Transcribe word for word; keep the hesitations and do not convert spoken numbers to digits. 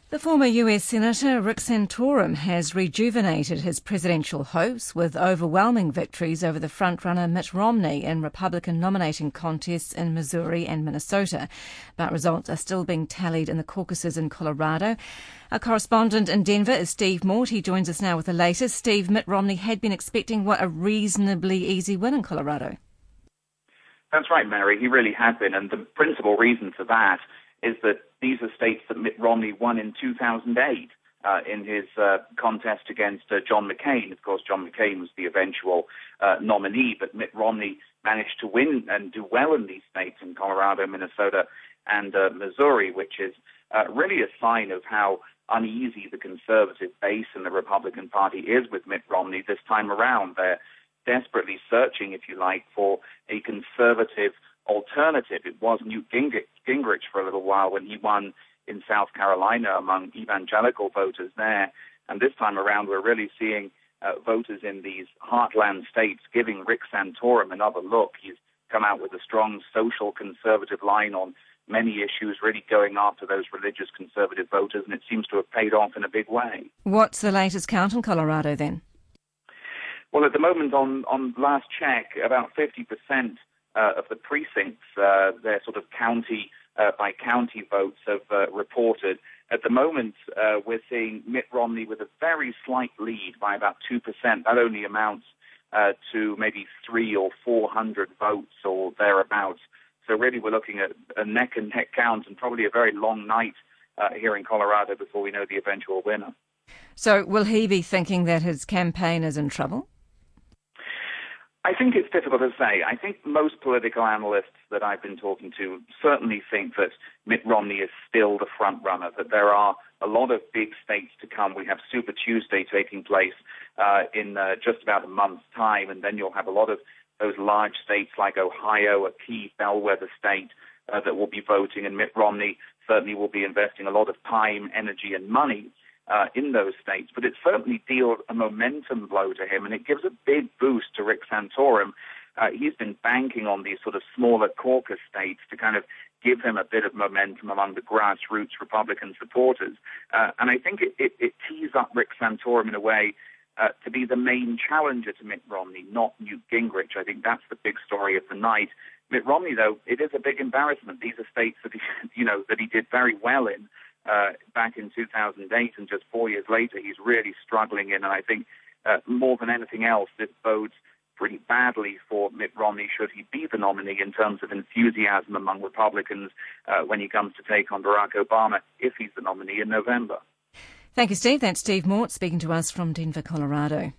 The former U S Senator Rick Santorum has rejuvenated his presidential hopes with overwhelming victories over the frontrunner Mitt Romney in Republican nominating contests in Missouri and Minnesota. But results are still being tallied in the caucuses in Colorado. Our correspondent in Denver is Steve Mort. He joins us now with the latest. Steve, Mitt Romney had been expecting, what, a reasonably easy win in Colorado. That's right, Mary. He really had been. And the principal reason for that is that these are states that Mitt Romney won in two thousand eight uh, in his uh, contest against uh, John McCain. Of course, John McCain was the eventual uh, nominee, but Mitt Romney managed to win and do well in these states in Colorado, Minnesota, and uh, Missouri, which is uh, really a sign of how uneasy the conservative base in the Republican Party is with Mitt Romney this time around. They're desperately searching, if you like, for a conservative alternative. It was Newt Gingrich for a little while when he won in South Carolina among evangelical voters there. And this time around, we're really seeing uh, voters in these heartland states giving Rick Santorum another look. He's come out with a strong social conservative line on many issues, really going after those religious conservative voters, and it seems to have paid off in a big way. What's the latest count in Colorado then? Well, at the moment, on, on last check, about fifty percent Uh, of the precincts, uh, their sort of county uh, by county votes have uh, reported. At the moment, uh, we're seeing Mitt Romney with a very slight lead by about two percent. That only amounts uh, to maybe three or four hundred votes or thereabouts. So really, we're looking at a neck and neck count and probably a very long night uh, here in Colorado before we know the eventual winner. So will he be thinking that his campaign is in trouble? I think it's difficult to say. I think most political analysts that I've been talking to certainly think that Mitt Romney is still the front runner, that there are a lot of big states to come. We have Super Tuesday taking place uh, in uh, just about a month's time, and then you'll have a lot of those large states like Ohio, a key bellwether state uh, that will be voting, and Mitt Romney certainly will be investing a lot of time, energy, and money Uh, in those states, but it certainly deals a momentum blow to him, and it gives a big boost to Rick Santorum. Uh, he's been banking on these sort of smaller caucus states to kind of give him a bit of momentum among the grassroots Republican supporters, uh, and I think it, it, it tees up Rick Santorum in a way uh, to be the main challenger to Mitt Romney, not Newt Gingrich. I think that's the big story of the night. Mitt Romney, though, it is a big embarrassment. These are states that he, you know, that he did very well in Uh, back in two thousand eight, and just four years later, he's really struggling in. And I think uh, more than anything else, this bodes pretty badly for Mitt Romney should he be the nominee in terms of enthusiasm among Republicans uh, when he comes to take on Barack Obama, if he's the nominee in November. Thank you, Steve. That's Steve Mort speaking to us from Denver, Colorado.